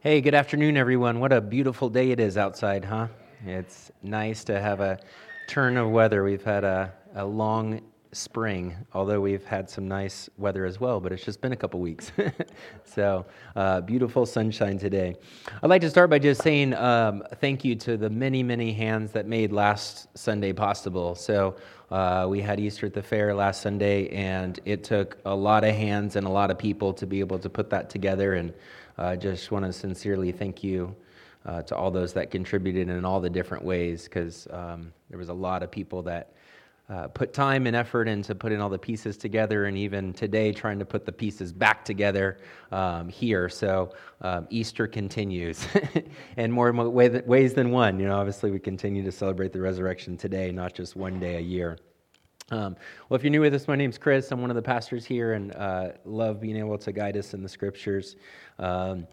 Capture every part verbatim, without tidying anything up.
Hey, good afternoon, everyone. What a beautiful day it is outside, huh? It's nice to have a turn of weather. We've had a, a long spring, although we've had some nice weather as well, but it's just been a couple weeks. so, uh, beautiful sunshine today. I'd like to start by just saying um, thank you to the many, many hands that made last Sunday possible. So, uh, we had Easter at the fair last Sunday, and it took a lot of hands and a lot of people to be able to put that together, and I uh, just want to sincerely thank you uh, to all those that contributed in all the different ways, because um, there was a lot of people that uh, put time and effort into putting all the pieces together, and even today trying to put the pieces back together um, here. So um, Easter continues, and more ways than one. You know, obviously we continue to celebrate the resurrection today, not just one day a year. Um, well, if you're new with us, my name's Chris. I'm one of the pastors here, and uh, love being able to guide us in the scriptures. Um,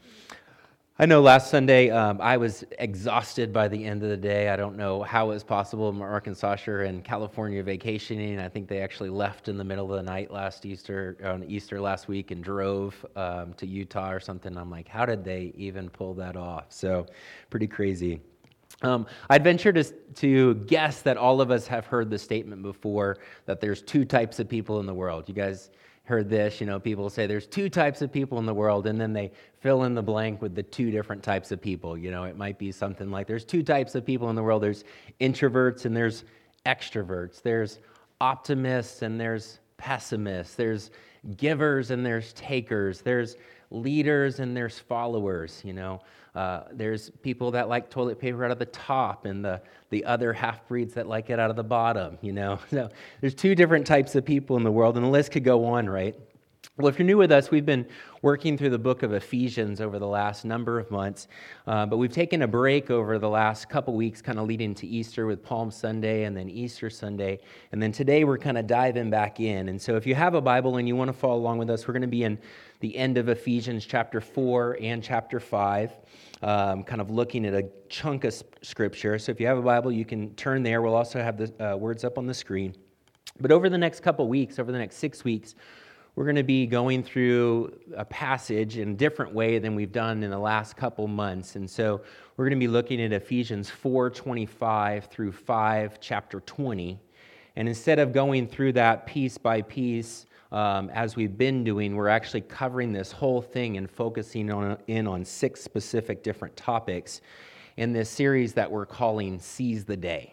I know last Sunday um, I was exhausted by the end of the day. I don't know how it was possible. Mark and Sasha are in California vacationing. I think they actually left in the middle of the night last Easter, on Easter last week, and drove um, to Utah or something. I'm like, how did they even pull that off? So, pretty crazy. Um, I'd venture to, to guess that all of us have heard the statement before that there's two types of people in the world. You guys heard this, you know, people say there's two types of people in the world, and then they fill in the blank with the two different types of people. You know, it might be something like there's two types of people in the world. There's introverts and there's extroverts. There's optimists and there's pessimists. There's givers and there's takers. There's leaders and there's followers, you know. Uh, there's people that like toilet paper out of the top, and the, the other half-breeds that like it out of the bottom, you know. So there's two different types of people in the world, and the list could go on, right? Well, if you're new with us, we've been working through the book of Ephesians over the last number of months, uh, but we've taken a break over the last couple weeks, kind of leading to Easter with Palm Sunday and then Easter Sunday, and then today we're kind of diving back in. And so if you have a Bible and you want to follow along with us, we're going to be in the end of Ephesians chapter four and chapter five, um, kind of looking at a chunk of scripture. So if you have a Bible, you can turn there. We'll also have the uh, words up on the screen. But over the next couple weeks, over the next six weeks, we're going to be going through a passage in a different way than we've done in the last couple months. And so we're going to be looking at Ephesians four twenty-five through five, chapter twenty. And instead of going through that piece by piece, um, as we've been doing, we're actually covering this whole thing and focusing on in on six specific different topics in this series that we're calling Seize the Day.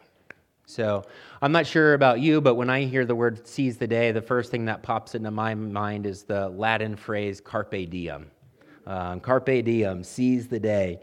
So I'm not sure about you, but when I hear the word seize the day, the first thing that pops into my mind is the Latin phrase carpe diem. Um, carpe diem, seize the day.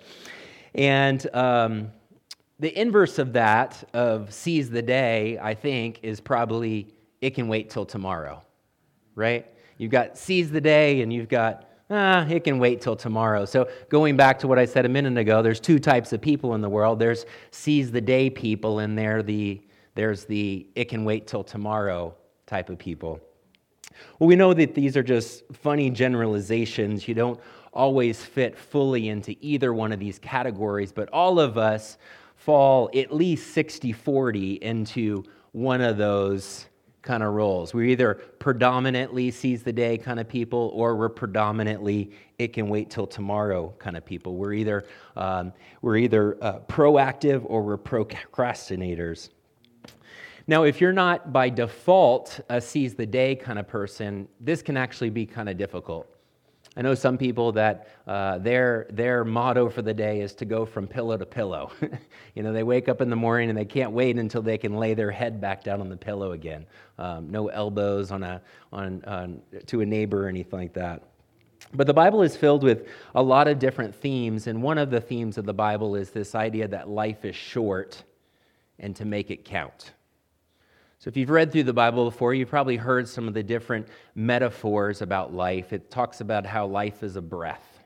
And um, the inverse of that, of seize the day, I think, is probably it can wait till tomorrow, right? You've got seize the day, and you've got Ah, it can wait till tomorrow. So going back to what I said a minute ago, there's two types of people in the world. There's seize the day people, and there the there's the it can wait till tomorrow type of people. Well, we know that these are just funny generalizations. You don't always fit fully into either one of these categories, but all of us fall at least sixty forty into one of those kind of roles. We're either predominantly seize the day kind of people, or we're predominantly it can wait till tomorrow kind of people. We're either um, we're either uh, proactive or we're procrastinators. Now, if you're not by default a seize the day kind of person, this can actually be kind of difficult. I know some people that uh, their their motto for the day is to go from pillow to pillow. You know, they wake up in the morning and they can't wait until they can lay their head back down on the pillow again. Um, no elbows on a on, on to a neighbor or anything like that. But the Bible is filled with a lot of different themes, and one of the themes of the Bible is this idea that life is short and to make it count. So if you've read through the Bible before, you've probably heard some of the different metaphors about life. It talks about how life is a breath.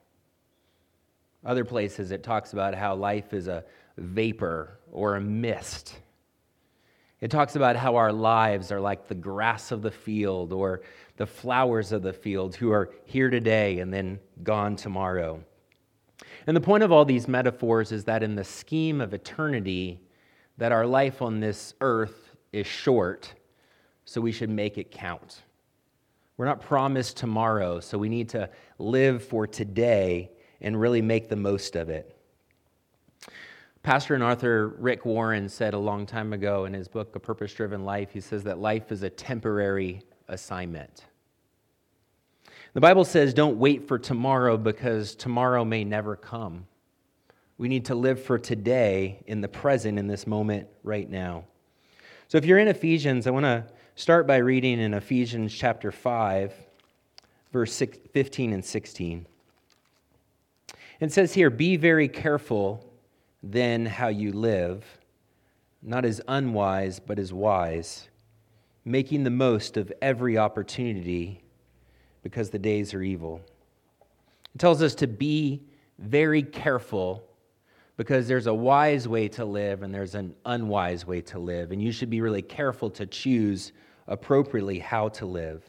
Other places it talks about how life is a vapor or a mist. It talks about how our lives are like the grass of the field or the flowers of the field who are here today and then gone tomorrow. And the point of all these metaphors is that in the scheme of eternity, that our life on this earth is short, so we should make it count. We're not promised tomorrow, so we need to live for today and really make the most of it. Pastor and author Rick Warren said a long time ago in his book, A Purpose-Driven Life, he says that life is a temporary assignment. The Bible says don't wait for tomorrow because tomorrow may never come. We need to live for today in the present, in this moment right now. So if you're in Ephesians, I want to start by reading in Ephesians chapter five, verse fifteen and sixteen. It says here, "Be very careful then how you live, not as unwise, but as wise, making the most of every opportunity because the days are evil." It tells us to be very careful because there's a wise way to live and there's an unwise way to live, and you should be really careful to choose appropriately how to live.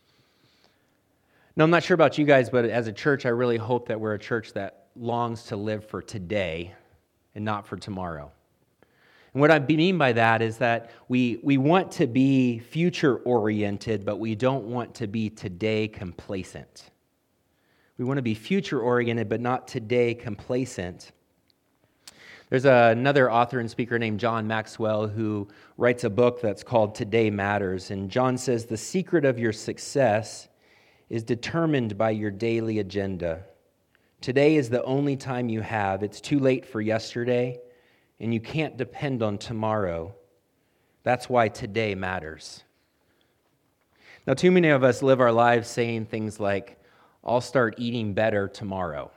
Now, I'm not sure about you guys, but as a church, I really hope that we're a church that longs to live for today and not for tomorrow. And what I mean by that is that we, we want to be future-oriented, but we don't want to be today complacent. We want to be future-oriented, but not today complacent. There's a, another author and speaker named John Maxwell who writes a book that's called Today Matters. And John says, "The secret of your success is determined by your daily agenda. Today is the only time you have. It's too late for yesterday, and you can't depend on tomorrow. That's why today matters." Now, too many of us live our lives saying things like, "I'll start eating better tomorrow."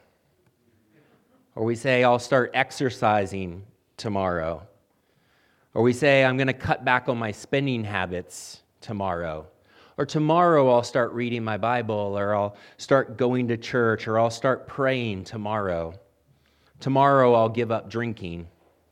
Or we say, "I'll start exercising tomorrow." Or we say, "I'm going to cut back on my spending habits tomorrow." Or tomorrow I'll start reading my Bible, or I'll start going to church, or I'll start praying tomorrow. Tomorrow I'll give up drinking.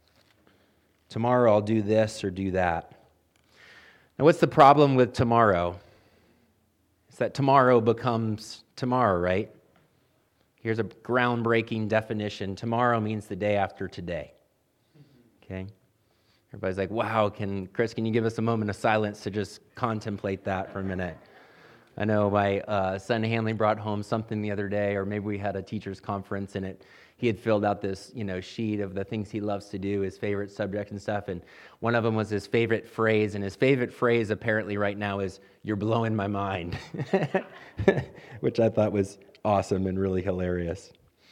Tomorrow I'll do this or do that. Now, what's the problem with tomorrow? It's that tomorrow becomes tomorrow, right? Here's a groundbreaking definition. Tomorrow means the day after today. Okay? Everybody's like, wow, can Chris, can you give us a moment of silence to just contemplate that for a minute? I know my uh, son Hanley brought home something the other day, or maybe we had a teacher's conference, and it he had filled out this, you know, sheet of the things he loves to do, his favorite subject and stuff, and one of them was his favorite phrase, and his favorite phrase apparently right now is, "You're blowing my mind," which I thought was awesome and really hilarious.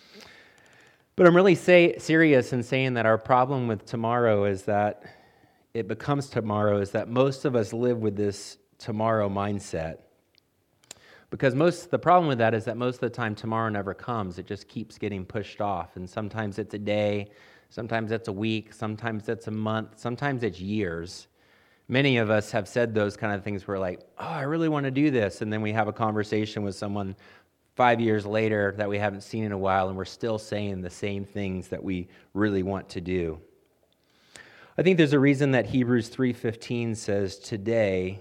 But I'm really say, serious in saying that our problem with tomorrow is that it becomes tomorrow, is that most of us live with this tomorrow mindset. Because most the problem with that is that most of the time tomorrow never comes. It just keeps getting pushed off. And sometimes it's a day, sometimes it's a week, sometimes it's a month, sometimes it's years. Many of us have said those kind of things where like, oh, I really want to do this. And then we have a conversation with someone five years later that we haven't seen in a while, and we're still saying the same things that we really want to do. I think there's a reason that Hebrews three fifteen says, "Today,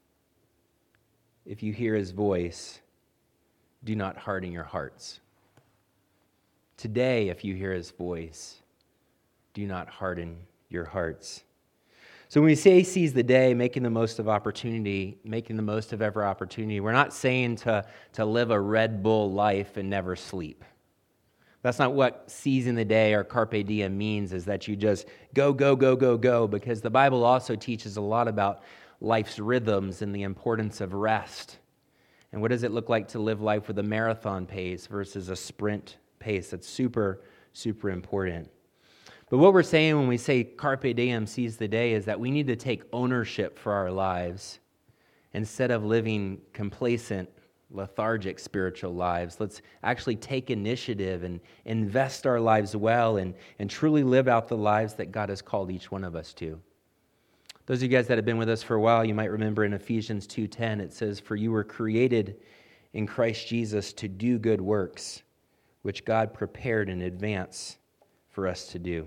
if you hear his voice, do not harden your hearts." Today, if you hear his voice, do not harden your hearts. So when we say seize the day, making the most of opportunity, making the most of every opportunity, we're not saying to, to live a Red Bull life and never sleep. That's not what seizing the day or carpe diem means, is that you just go, go, go, go, go, because the Bible also teaches a lot about life's rhythms and the importance of rest. And what does it look like to live life with a marathon pace versus a sprint pace? That's super, super important. But what we're saying when we say carpe diem, seize the day, is that we need to take ownership for our lives instead of living complacent, lethargic spiritual lives. Let's actually take initiative and invest our lives well and, and truly live out the lives that God has called each one of us to. Those of you guys that have been with us for a while, you might remember in Ephesians two ten, it says, "For you were created in Christ Jesus to do good works, which God prepared in advance for us to do."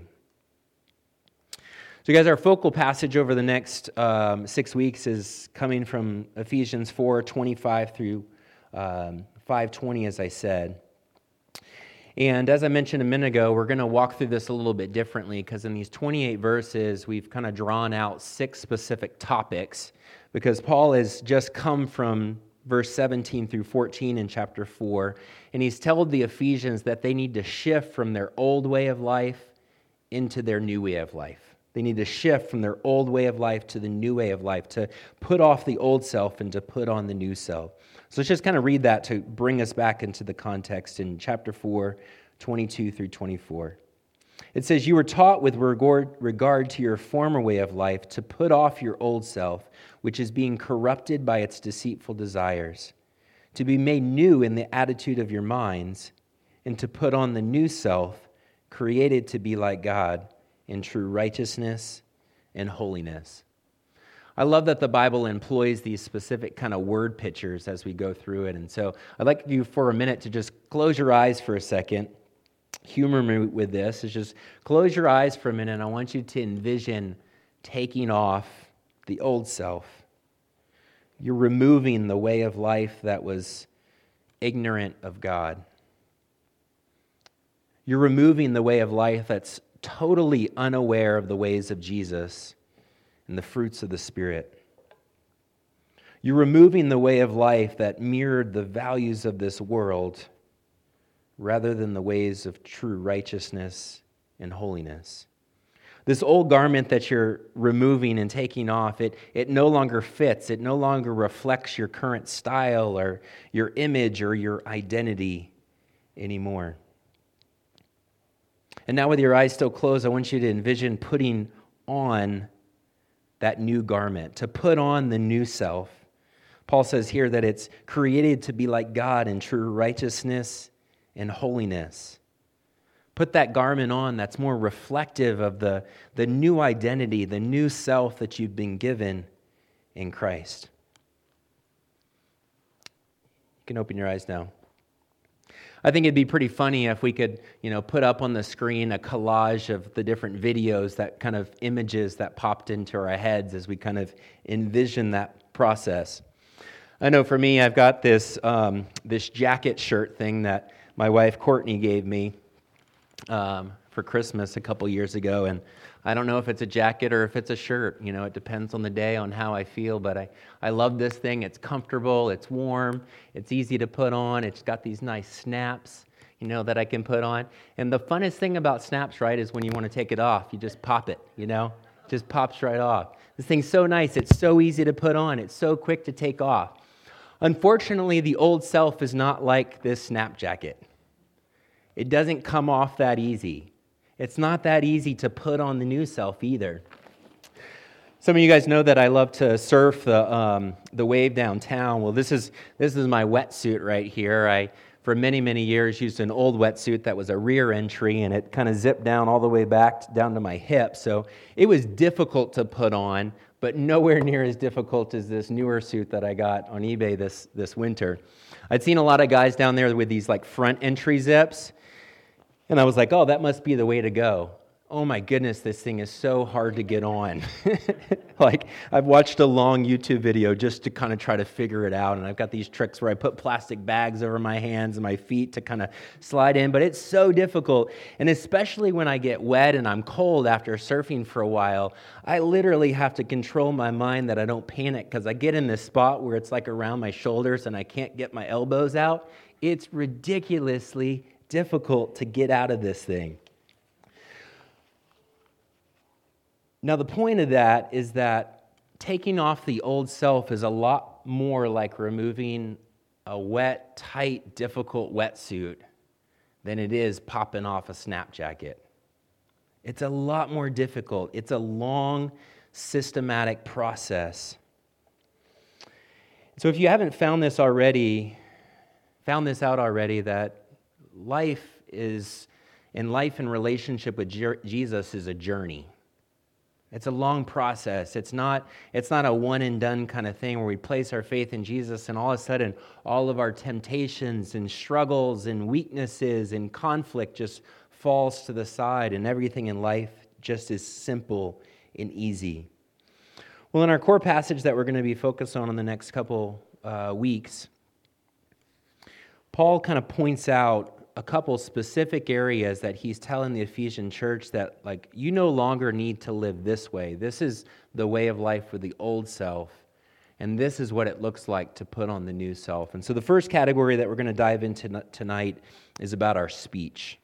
So guys, our focal passage over the next um, six weeks is coming from Ephesians four twenty-five through um, five twenty, as I said. And as I mentioned a minute ago, we're going to walk through this a little bit differently, because in these twenty-eight verses, we've kind of drawn out six specific topics, because Paul has just come from verse seventeen through fourteen in chapter four, and he's told the Ephesians that they need to shift from their old way of life into their new way of life. They need to shift from their old way of life to the new way of life, to put off the old self and to put on the new self. So let's just kind of read that to bring us back into the context in chapter four, twenty-two through twenty-four. It says, "You were taught with regard, regard to your former way of life to put off your old self, which is being corrupted by its deceitful desires, to be made new in the attitude of your minds, and to put on the new self, created to be like God in true righteousness and holiness." I love that the Bible employs these specific kind of word pictures as we go through it. And so I'd like you for a minute to just close your eyes for a second. Humor me with this is just close your eyes for a minute, and I want you to envision taking off the old self. You're removing the way of life that was ignorant of God. You're removing the way of life that's totally unaware of the ways of Jesus and the fruits of the Spirit. You're removing the way of life that mirrored the values of this world rather than the ways of true righteousness and holiness. This old garment that you're removing and taking off, it, it no longer fits. It no longer reflects your current style or your image or your identity anymore. And now with your eyes still closed, I want you to envision putting on that new garment, to put on the new self. Paul says here that it's created to be like God in true righteousness and holiness. Put that garment on that's more reflective of the, the new identity, the new self that you've been given in Christ. You can open your eyes now. I think it'd be pretty funny if we could, you know, put up on the screen a collage of the different videos, that kind of images that popped into our heads as we kind of envision that process. I know for me, I've got this um, this jacket shirt thing that my wife Courtney gave me um, for Christmas a couple years ago, and I don't know if it's a jacket or if it's a shirt. You know, it depends on the day, on how I feel, but I, I love this thing. It's comfortable, it's warm, it's easy to put on, it's got these nice snaps, you know, that I can put on. And the funnest thing about snaps, right, is when you want to take it off, you just pop it, you know? It just pops right off. This thing's so nice, it's so easy to put on, it's so quick to take off. Unfortunately, the old self is not like this snap jacket. It doesn't come off that easy. It's not that easy to put on the new self either. Some of you guys know that I love to surf the um, the wave downtown. Well, this is this is my wetsuit right here. I, for many, many years, used an old wetsuit that was a rear entry, and it kind of zipped down all the way back down to my hip. So it was difficult to put on, but nowhere near as difficult as this newer suit that I got on eBay this, this winter. I'd seen a lot of guys down there with these like front entry zips, and I was like, oh, that must be the way to go. Oh my goodness, this thing is so hard to get on. Like, I've watched a long YouTube video just to kind of try to figure it out, and I've got these tricks where I put plastic bags over my hands and my feet to kind of slide in, but it's so difficult. And especially when I get wet and I'm cold after surfing for a while, I literally have to control my mind that I don't panic, because I get in this spot where it's like around my shoulders and I can't get my elbows out. It's ridiculously difficult to get out of this thing. Now, the point of that is that taking off the old self is a lot more like removing a wet, tight, difficult wetsuit than it is popping off a snap jacket. It's a lot more difficult. It's a long, systematic process. So if you haven't found this already, found this out already, that life is, in life and relationship with Jesus is a journey. It's a long process. It's not, it's not a one and done kind of thing where we place our faith in Jesus and all of a sudden all of our temptations and struggles and weaknesses and conflict just falls to the side and everything in life just is simple and easy. Well, in our core passage that we're going to be focused on in the next couple uh, weeks, Paul kind of points out a couple specific areas that he's telling the Ephesian church that, like, you no longer need to live this way. This is the way of life for the old self. And this is what it looks like to put on the new self. And so the first category that we're going to dive into tonight is about our speech.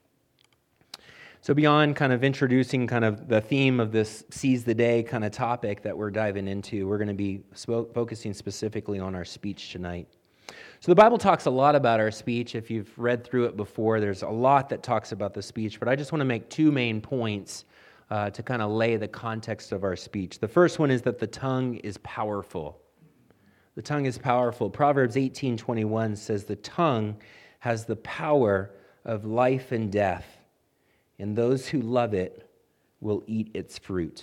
So beyond kind of introducing kind of the theme of this Seize the Day kind of topic that we're diving into, we're going to be sp- focusing specifically on our speech tonight. So the Bible talks a lot about our speech. If you've read through it before, there's a lot that talks about the speech, but I just want to make two main points uh, to kind of lay the context of our speech. The first one is that the tongue is powerful. The tongue is powerful. Proverbs eighteen twenty-one says, "The tongue has the power of life and death, and those who love it will eat its fruit."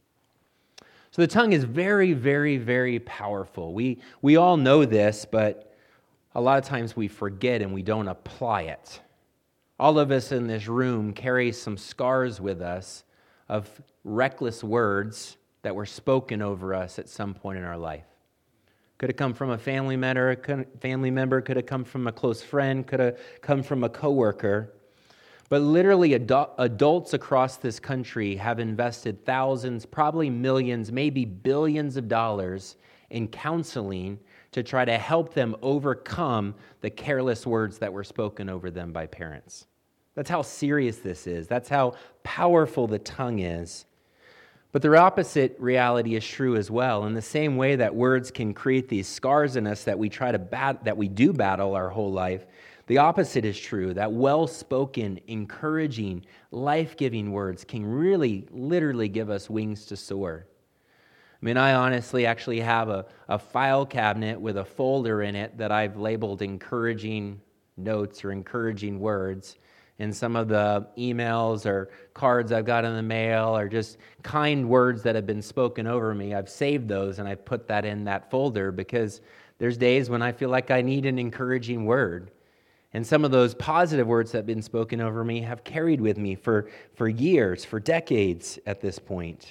So the tongue is very, very, very powerful. We we all know this, but a lot of times we forget and we don't apply it. All of us in this room carry some scars with us of reckless words that were spoken over us at some point in our life. Could have come from a family member, family member, could have come from a close friend, could have come from a coworker. But literally adult, adults across this country have invested thousands, probably millions, maybe billions of dollars in counseling to try to help them overcome the careless words that were spoken over them by parents. That's how serious this is. That's how powerful the tongue is. But the opposite reality is true as well. In the same way that words can create these scars in us that we try to bat- that we do battle our whole life, the opposite is true, that well-spoken, encouraging, life-giving words can really, literally give us wings to soar. I mean, I honestly actually have a, a file cabinet with a folder in it that I've labeled encouraging notes or encouraging words. And some of the emails or cards I've got in the mail or just kind words that have been spoken over me, I've saved those and I've put that in that folder because there's days when I feel like I need an encouraging word. And some of those positive words that have been spoken over me have carried with me for, for years, for decades at this point.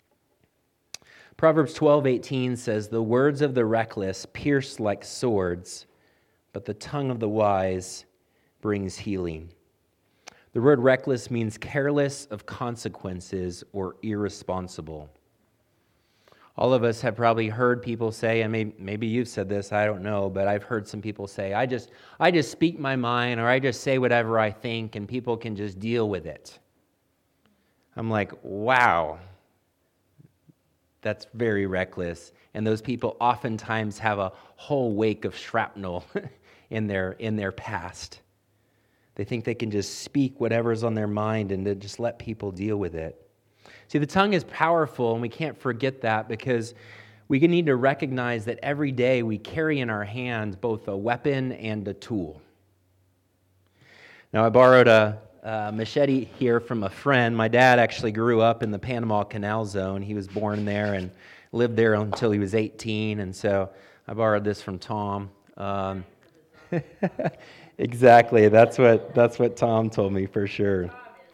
Proverbs twelve eighteen says, "The words of the reckless pierce like swords, but the tongue of the wise brings healing." The word reckless means careless of consequences or irresponsible. All of us have probably heard people say, and maybe, maybe you've said this, I don't know, but I've heard some people say, I just, I just speak my mind or I just say whatever I think and people can just deal with it. I'm like, wow, that's very reckless. And those people oftentimes have a whole wake of shrapnel in their in their past. They think they can just speak whatever's on their mind and to just let people deal with it. See, the tongue is powerful, and we can't forget that because we need to recognize that every day we carry in our hands both a weapon and a tool. Now, I borrowed a, a machete here from a friend. My dad actually grew up in the Panama Canal Zone. He was born there and lived there until he was eighteen, and so I borrowed this from Tom. Um, Exactly. That's what that's what Tom told me for sure.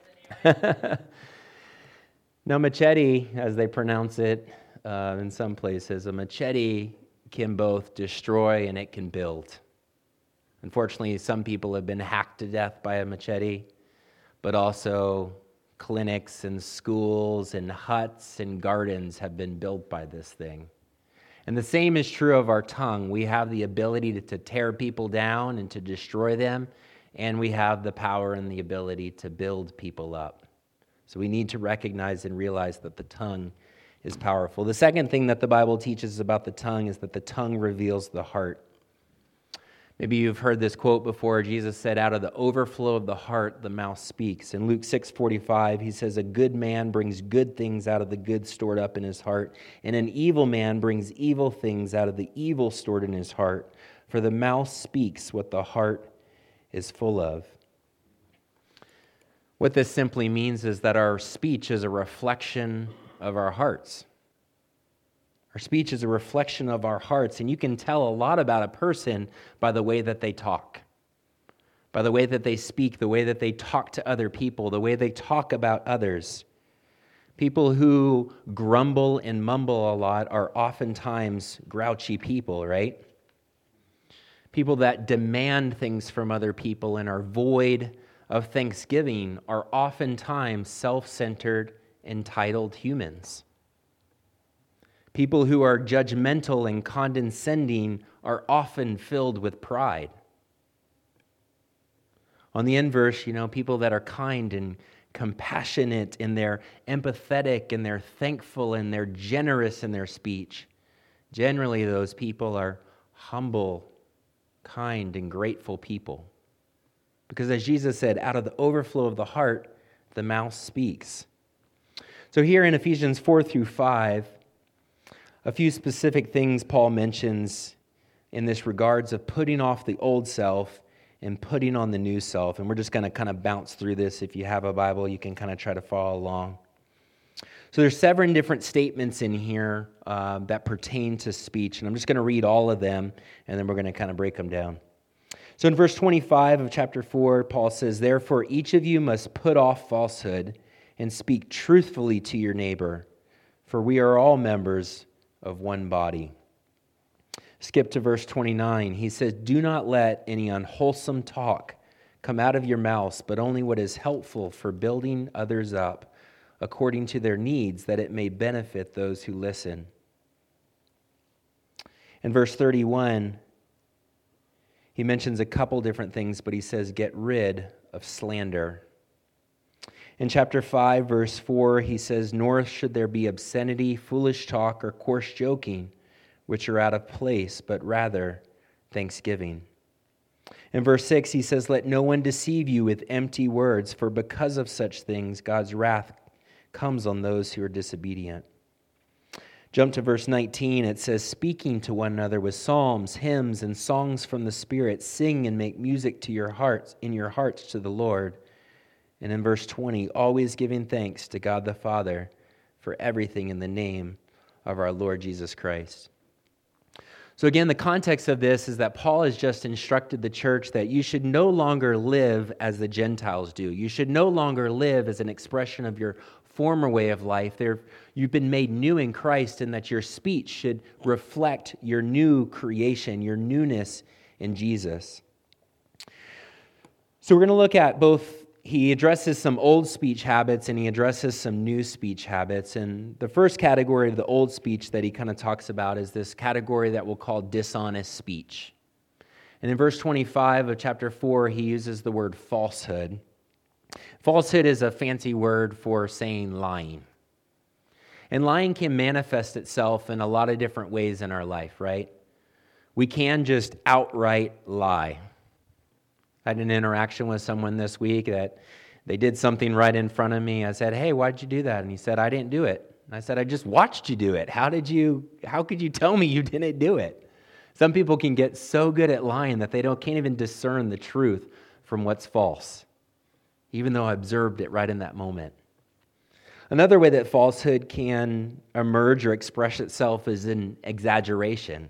Now, machete, as they pronounce it uh, in some places, a machete can both destroy and it can build. Unfortunately, some people have been hacked to death by a machete, but also clinics and schools and huts and gardens have been built by this thing. And the same is true of our tongue. We have the ability to, to tear people down and to destroy them, and we have the power and the ability to build people up. So we need to recognize and realize that the tongue is powerful. The second thing that the Bible teaches about the tongue is that the tongue reveals the heart. Maybe you've heard this quote before. Jesus said, "Out of the overflow of the heart, the mouth speaks." In Luke six forty-five, he says, "A good man brings good things out of the good stored up in his heart, and an evil man brings evil things out of the evil stored in his heart. For the mouth speaks what the heart is full of." What this simply means is that our speech is a reflection of our hearts. Our speech is a reflection of our hearts, and you can tell a lot about a person by the way that they talk, by the way that they speak, the way that they talk to other people, the way they talk about others. People who grumble and mumble a lot are oftentimes grouchy people, right? People that demand things from other people and are void of thanksgiving are oftentimes self-centered, entitled humans. People who are judgmental and condescending are often filled with pride. On the inverse, you know, people that are kind and compassionate and they're empathetic and they're thankful and they're generous in their speech, generally those people are humble, kind, and grateful people. Because as Jesus said, out of the overflow of the heart, the mouth speaks. So here in Ephesians four through five, a few specific things Paul mentions in this regards of putting off the old self and putting on the new self. And we're just going to kind of bounce through this. If you have a Bible, you can kind of try to follow along. So there's seven different statements in here uh, that pertain to speech. And I'm just going to read all of them, and then we're going to kind of break them down. So in verse twenty-five of chapter four, Paul says, "Therefore each of you must put off falsehood and speak truthfully to your neighbor, for we are all members of one body." Skip to verse twenty-nine. He says, "Do not let any unwholesome talk come out of your mouths, but only what is helpful for building others up according to their needs, that it may benefit those who listen." In verse thirty-one, he mentions a couple different things, but he says, "Get rid of slander." In chapter five, verse four, he says, "Nor should there be obscenity, foolish talk, or coarse joking, which are out of place, but rather thanksgiving." In verse six, he says, "Let no one deceive you with empty words, for because of such things, God's wrath comes on those who are disobedient." Jump to verse nineteen, it says, "Speaking to one another with psalms, hymns, and songs from the Spirit, sing and make music to your hearts, in your hearts to the Lord." And in verse twenty, "Always giving thanks to God the Father for everything in the name of our Lord Jesus Christ." So again, the context of this is that Paul has just instructed the church that you should no longer live as the Gentiles do. You should no longer live as an expression of your former way of life. There, you've been made new in Christ, and that your speech should reflect your new creation, your newness in Jesus. So we're going to look at both. He addresses some old speech habits and he addresses some new speech habits. And the first category of the old speech that he kind of talks about is this category that we'll call dishonest speech. And in verse twenty-five of chapter four, he uses the word falsehood. Falsehood is a fancy word for saying lying. And lying can manifest itself in a lot of different ways in our life, right? We can just outright lie. I had an interaction with someone this week that they did something right in front of me. I said, "Hey, why'd you do that?" And he said, "I didn't do it." And I said, "I just watched you do it. How did you, how could you tell me you didn't do it?" Some people can get so good at lying that they don't can't even discern the truth from what's false, even though I observed it right in that moment. Another way that falsehood can emerge or express itself is in exaggeration.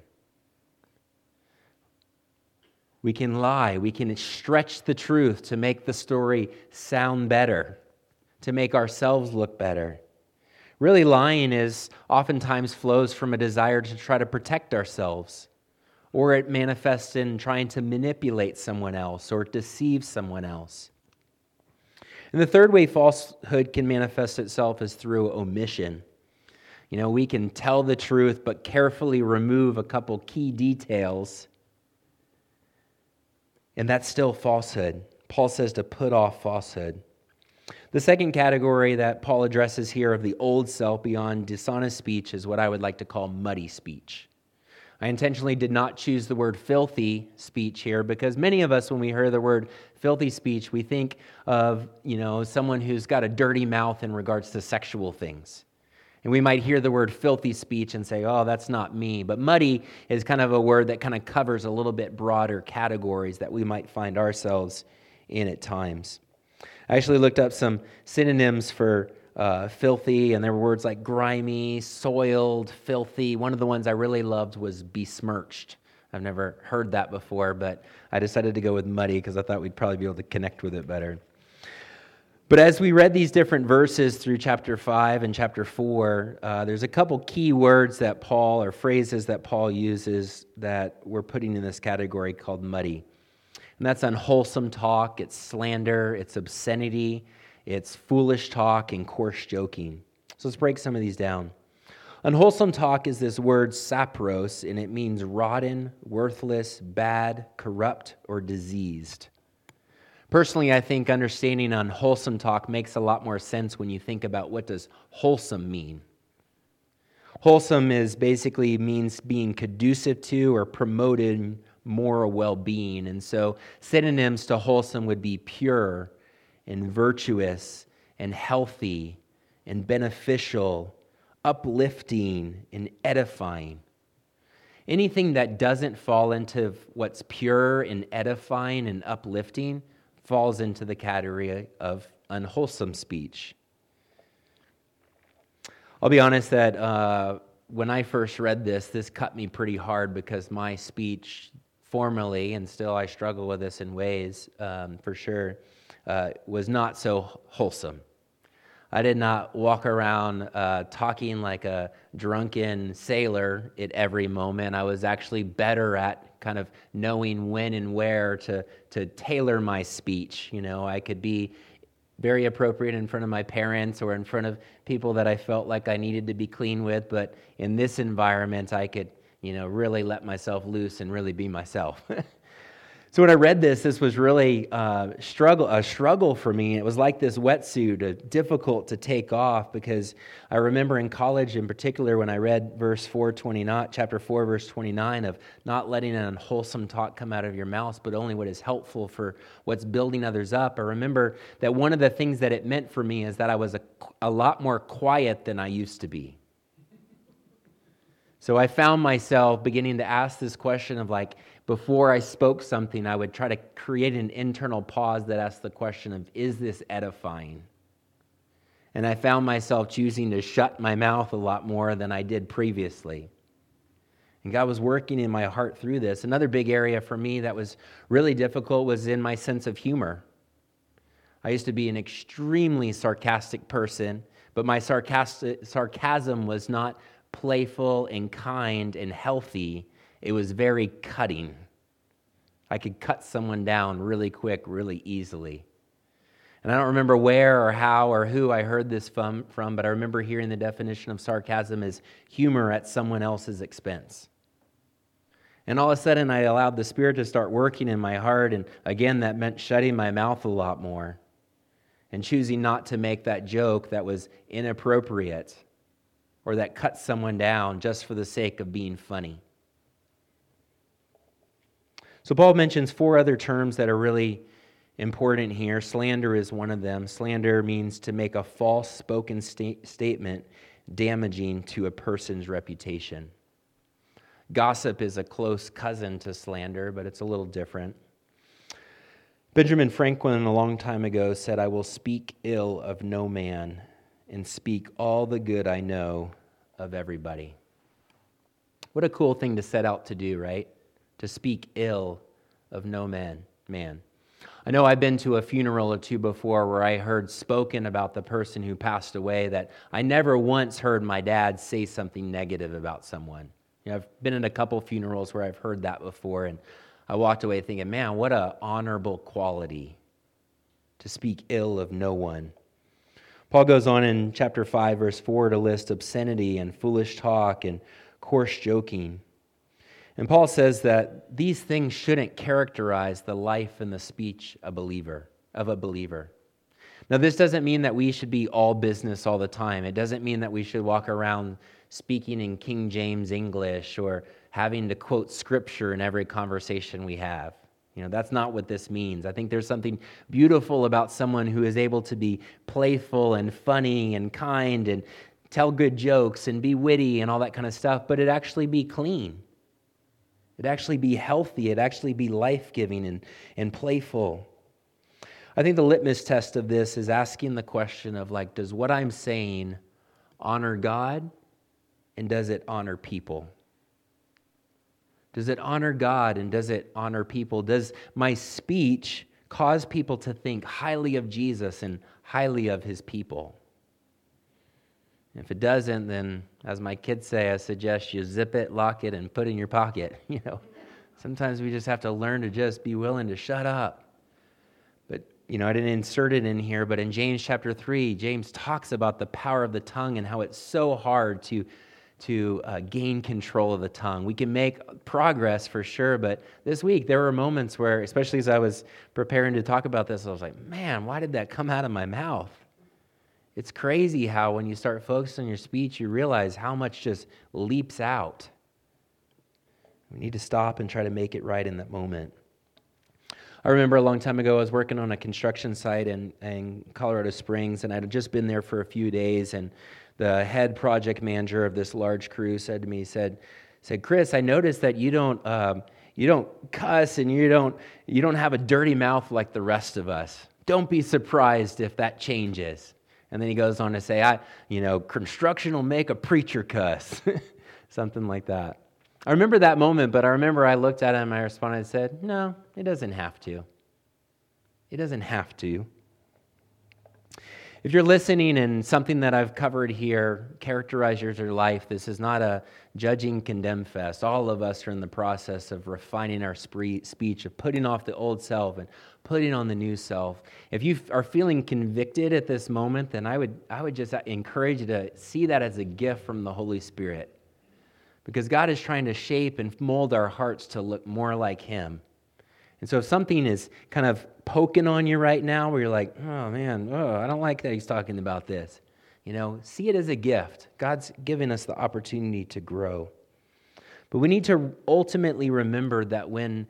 We can lie. We can stretch the truth to make the story sound better, to make ourselves look better. Really, lying is oftentimes flows from a desire to try to protect ourselves, or it manifests in trying to manipulate someone else or deceive someone else. And the third way falsehood can manifest itself is through omission. You know, we can tell the truth but carefully remove a couple key details, and that's still falsehood. Paul says to put off falsehood. The second category that Paul addresses here of the old self beyond dishonest speech is what I would like to call muddy speech. I intentionally did not choose the word filthy speech here because many of us, when we hear the word filthy speech, we think of, you know, someone who's got a dirty mouth in regards to sexual things. And we might hear the word filthy speech and say, "Oh, that's not me." But muddy is kind of a word that kind of covers a little bit broader categories that we might find ourselves in at times. I actually looked up some synonyms for uh, filthy, and there were words like grimy, soiled, filthy. One of the ones I really loved was besmirched. I've never heard that before, but I decided to go with muddy because I thought we'd probably be able to connect with it better. But as we read these different verses through chapter five and chapter four, uh, there's a couple key words that Paul, or phrases that Paul uses that we're putting in this category called muddy. And that's unwholesome talk, it's slander, it's obscenity, it's foolish talk, and coarse joking. So let's break some of these down. Unwholesome talk is this word sapros, and it means rotten, worthless, bad, corrupt, or diseased. Personally, I think understanding unwholesome talk makes a lot more sense when you think about what does wholesome mean. Wholesome is basically means being conducive to or promoting moral well-being. And so synonyms to wholesome would be pure and virtuous and healthy and beneficial, uplifting and edifying. Anything that doesn't fall into what's pure and edifying and uplifting falls into the category of unwholesome speech. I'll be honest that uh, when I first read this, this cut me pretty hard because my speech formerly, and still I struggle with this in ways, um, for sure, uh, was not so wholesome. I did not walk around uh, talking like a drunken sailor at every moment. I was actually better at kind of knowing when and where to, to tailor my speech. You know, I could be very appropriate in front of my parents or in front of people that I felt like I needed to be clean with, but in this environment, I could, you know, really let myself loose and really be myself. So when I read this, this was really uh, struggle a struggle for me. It was like this wetsuit, uh, difficult to take off, because I remember in college in particular when I read verse four twenty-nine, chapter four, verse twenty-nine, of not letting an unwholesome talk come out of your mouth, but only what is helpful for what's building others up. I remember that one of the things that it meant for me is that I was a, a lot more quiet than I used to be. So I found myself beginning to ask this question of, like, before I spoke something, I would try to create an internal pause that asked the question of, is this edifying? And I found myself choosing to shut my mouth a lot more than I did previously. And God was working in my heart through this. Another big area for me that was really difficult was in my sense of humor. I used to be an extremely sarcastic person, but my sarcastic, sarcasm was not playful and kind and healthy. It was very cutting. I could cut someone down really quick, really easily. And I don't remember where or how or who I heard this from, from, but I remember hearing the definition of sarcasm as humor at someone else's expense. And all of a sudden, I allowed the Spirit to start working in my heart, and again, that meant shutting my mouth a lot more and choosing not to make that joke that was inappropriate or that cut someone down just for the sake of being funny. So Paul mentions four other terms that are really important here. Slander is one of them. Slander means to make a false spoken sta- statement damaging to a person's reputation. Gossip is a close cousin to slander, but it's a little different. Benjamin Franklin a long time ago said, "I will speak ill of no man and speak all the good I know of everybody." What a cool thing to set out to do, right? To speak ill of no man. man. I know I've been to a funeral or two before where I heard spoken about the person who passed away that I never once heard my dad say something negative about someone. You know, I've been in a couple funerals where I've heard that before, and I walked away thinking, man, what an honorable quality to speak ill of no one. Paul goes on in chapter five, verse four, to list obscenity and foolish talk and coarse joking. And Paul says that these things shouldn't characterize the life and the speech of a believer, of a believer. Now, this doesn't mean that we should be all business all the time. It doesn't mean that we should walk around speaking in King James English or having to quote scripture in every conversation we have. You know, that's not what this means. I think there's something beautiful about someone who is able to be playful and funny and kind and tell good jokes and be witty and all that kind of stuff, but it actually be clean. It actually be healthy. It actually be life-giving and, and playful. I think the litmus test of this is asking the question of, like, does what I'm saying honor God, and does it honor people? Does it honor God, and does it honor people? Does my speech cause people to think highly of Jesus and highly of his people? If it doesn't, then, as my kids say, I suggest you zip it, lock it, and put it in your pocket. You know, sometimes we just have to learn to just be willing to shut up. But, you know, I didn't insert it in here, but in James chapter three, James talks about the power of the tongue and how it's so hard to, to uh, gain control of the tongue. We can make progress for sure, but this week there were moments where, especially as I was preparing to talk about this, I was like, man, why did that come out of my mouth? It's crazy how when you start focusing on your speech, you realize how much just leaps out. We need to stop and try to make it right in that moment. I remember a long time ago, I was working on a construction site in, in Colorado Springs, and I'd just been there for a few days, and the head project manager of this large crew said to me, said, said, Chris, I noticed that you don't um, you don't cuss and you don't you don't have a dirty mouth like the rest of us. Don't be surprised if that changes. And then he goes on to say, I, you know, construction will make a preacher cuss. Something like that. I remember that moment, but I remember I looked at him and I responded and said, no, it doesn't have to. It doesn't have to. If you're listening and something that I've covered here characterizes your life, this is not a judging, condemn fest. All of us are in the process of refining our spree- speech, of putting off the old self and putting on the new self. If you are feeling convicted at this moment, then I would I would just encourage you to see that as a gift from the Holy Spirit. Because God is trying to shape and mold our hearts to look more like Him. And so if something is kind of poking on you right now where you're like, oh man, oh, I don't like that he's talking about this. You know, see it as a gift. God's given us the opportunity to grow. But we need to ultimately remember that when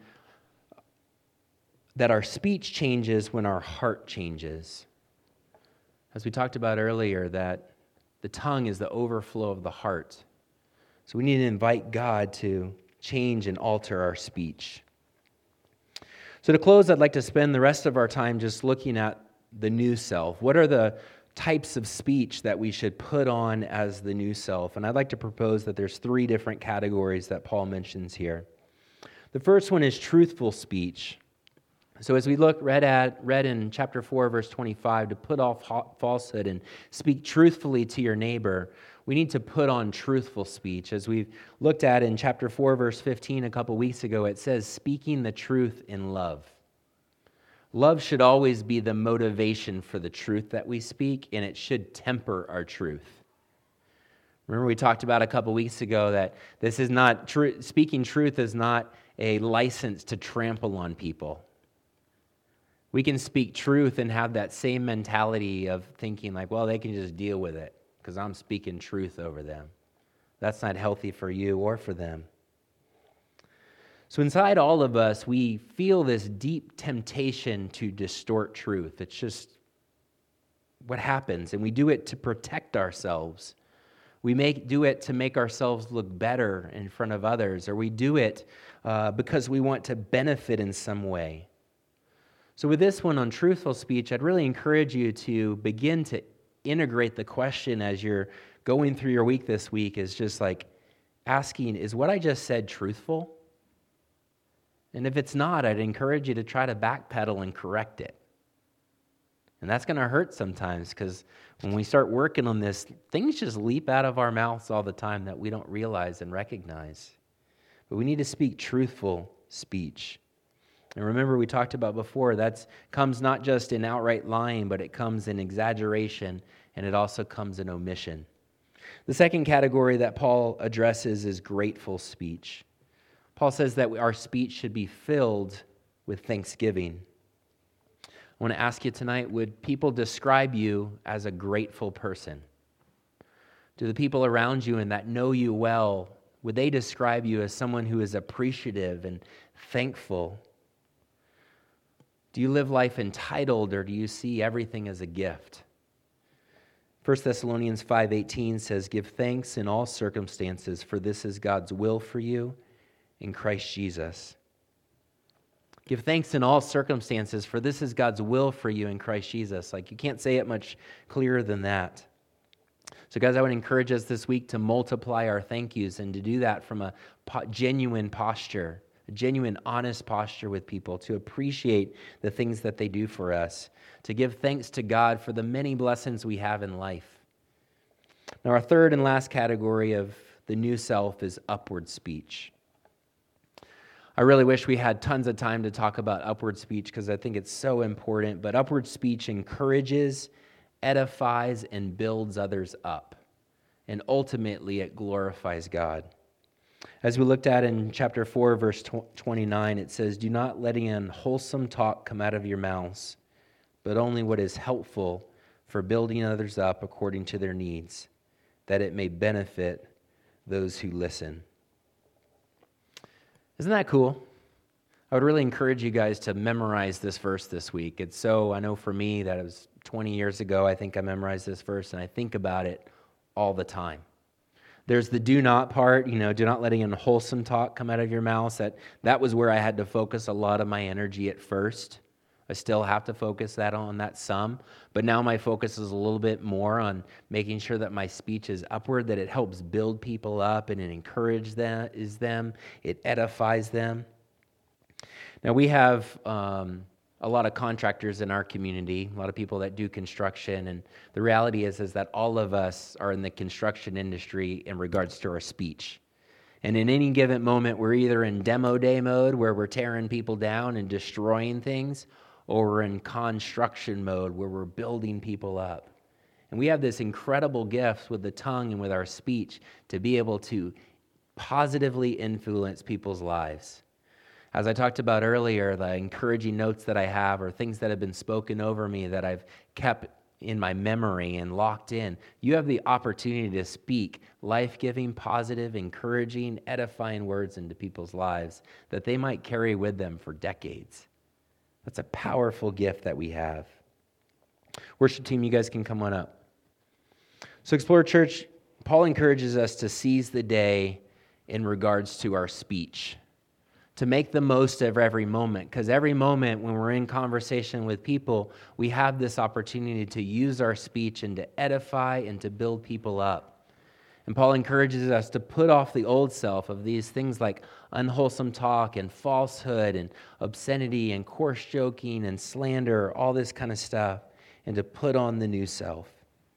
that our speech changes when our heart changes. As we talked about earlier, that the tongue is the overflow of the heart. So we need to invite God to change and alter our speech. So to close, I'd like to spend the rest of our time just looking at the new self. What are the types of speech that we should put on as the new self? And I'd like to propose that there's three different categories that Paul mentions here. The first one is truthful speech. So as we look, read at read in chapter four, verse twenty-five, to put off falsehood and speak truthfully to your neighbor, we need to put on truthful speech. As we've looked at in chapter four, verse fifteen a couple weeks ago, it says, speaking the truth in love. Love should always be the motivation for the truth that we speak, and it should temper our truth. Remember we talked about a couple weeks ago that this is not, tr- speaking truth is not a license to trample on people. We can speak truth and have that same mentality of thinking like, well, they can just deal with it because I'm speaking truth over them. That's not healthy for you or for them. So inside all of us, we feel this deep temptation to distort truth. It's just what happens, and we do it to protect ourselves. We make do it to make ourselves look better in front of others, or we do it uh, because we want to benefit in some way. So with this one on truthful speech, I'd really encourage you to begin to integrate the question as you're going through your week this week is just like asking, is what I just said truthful? And if it's not, I'd encourage you to try to backpedal and correct it. And that's going to hurt sometimes because when we start working on this, things just leap out of our mouths all the time that we don't realize and recognize. But we need to speak truthful speech. And remember, we talked about before, that comes not just in outright lying, but it comes in exaggeration, and it also comes in omission. The second category that Paul addresses is grateful speech. Paul says that our speech should be filled with thanksgiving. I want to ask you tonight, would people describe you as a grateful person? Do the people around you and that know you well, would they describe you as someone who is appreciative and thankful? Do you live life entitled, or do you see everything as a gift? First Thessalonians five eighteen says, give thanks in all circumstances, for this is God's will for you in Christ Jesus. Give thanks in all circumstances, for this is God's will for you in Christ Jesus. Like, you can't say it much clearer than that. So guys, I would encourage us this week to multiply our thank yous and to do that from a po- genuine posture, a genuine, honest posture with people, to appreciate the things that they do for us, to give thanks to God for the many blessings we have in life. Now, our third and last category of the new self is upward speech. I really wish we had tons of time to talk about upward speech because I think it's so important, but upward speech encourages, edifies, and builds others up. and ultimately it glorifies God. As we looked at in chapter four, verse twenty-nine, it says, "Do not let any unwholesome talk come out of your mouths, but only what is helpful for building others up according to their needs, that it may benefit those who listen." Isn't that cool? I would really encourage you guys to memorize this verse this week. It's so, I know for me that it was twenty years ago, I think I memorized this verse, and I think about it all the time. There's the do not part, you know, do not let any unwholesome talk come out of your mouth. That, that was where I had to focus a lot of my energy at first. I still have to focus that on that some, but now my focus is a little bit more on making sure that my speech is upward, that it helps build people up and it encourages them, is them, it edifies them. Now we have um, a lot of contractors in our community, a lot of people that do construction, and the reality is, is that all of us are in the construction industry in regards to our speech. And in any given moment, we're either in demo day mode where we're tearing people down and destroying things, or we're in construction mode where we're building people up. And we have this incredible gift with the tongue and with our speech to be able to positively influence people's lives. As I talked about earlier, the encouraging notes that I have are things that have been spoken over me that I've kept in my memory and locked in. You have the opportunity to speak life-giving, positive, encouraging, edifying words into people's lives that they might carry with them for decades. That's a powerful gift that we have. Worship team, you guys can come on up. So Explorer Church, Paul encourages us to seize the day in regards to our speech, to make the most of every moment, because every moment when we're in conversation with people, we have this opportunity to use our speech and to edify and to build people up. And Paul encourages us to put off the old self of these things like unwholesome talk and falsehood and obscenity and coarse joking and slander, all this kind of stuff, and to put on the new self.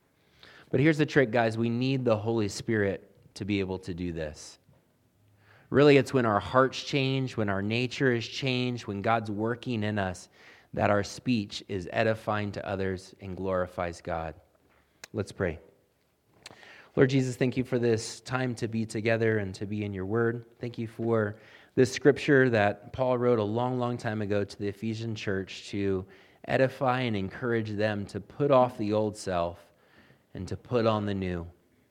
But here's the trick, guys. We need the Holy Spirit to be able to do this. Really, it's when our hearts change, when our nature is changed, when God's working in us, that our speech is edifying to others and glorifies God. Let's pray. Lord Jesus, thank you for this time to be together and to be in your word. Thank you for this scripture that Paul wrote a long, long time ago to the Ephesian church to edify and encourage them to put off the old self and to put on the new.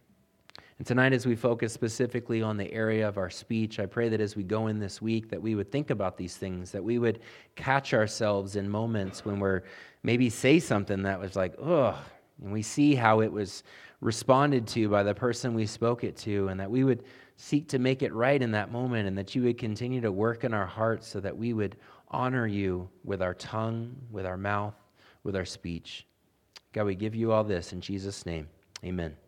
And tonight, as we focus specifically on the area of our speech, I pray that as we go in this week, that we would think about these things, that we would catch ourselves in moments when we're maybe say something that was like, ugh, and we see how it was responded to by the person we spoke it to, and that we would seek to make it right in that moment, and that you would continue to work in our hearts so that we would honor you with our tongue, with our mouth, with our speech. God, we give you all this in Jesus' name. Amen.